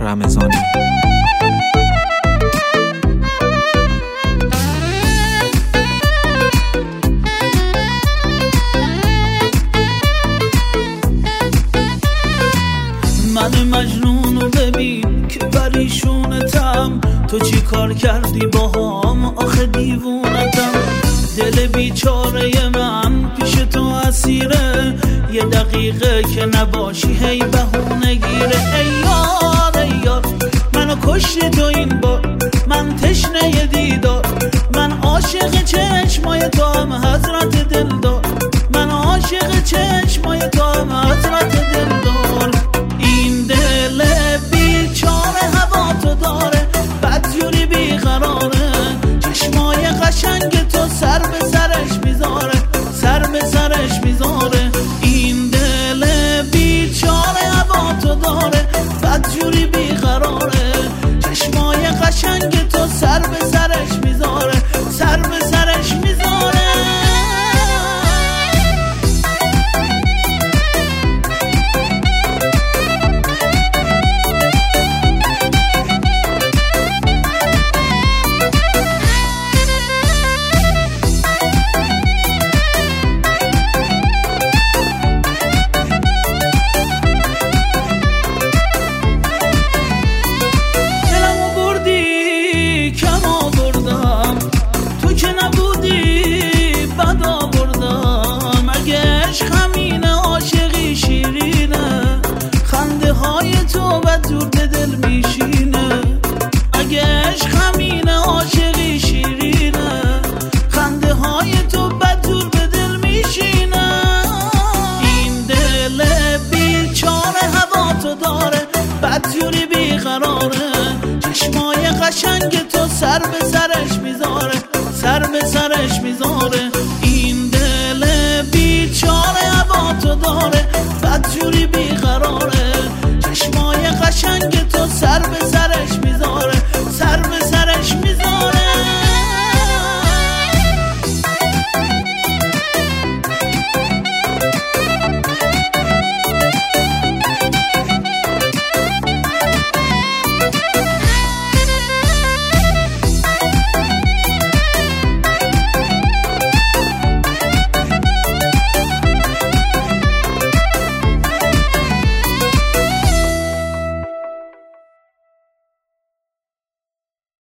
رمضانی. من مجنونو ببین که پریشونتم، تو چی کار کردی باهام آخه دیوونتم. دل بیچاره من پیش تو اسیره، یه دقیقه که نباشی هی بهونه گیره. ای یار ای یار منو کشتی تو این بار، من تشنه دیدار، من عاشق چشمای تو هم حضرت دلدار، من عاشق چشمای تو هم حضرت دلدار. این دل بیچاره هوا تو داره، بدجوری بیقراره، چشمای قشنگ تو سر به سرش میذاره، سر به سرش میذاره. این دل بیچاره هوا تو داره، بدجوری بیقراره، چشمای قشنگ تو سر به سرش میذاره، سر به سرش میذاره. تو بدور دل میشینه، اگه عشق همینه عاشقی شیرینه، خنده های تو بدور به دل میشینه. این دل بیچاره هوا تو داره، بدجوری بیقراره، چشمای قشنگ تو سر به سرش میذاره، سر به سرش میذاره.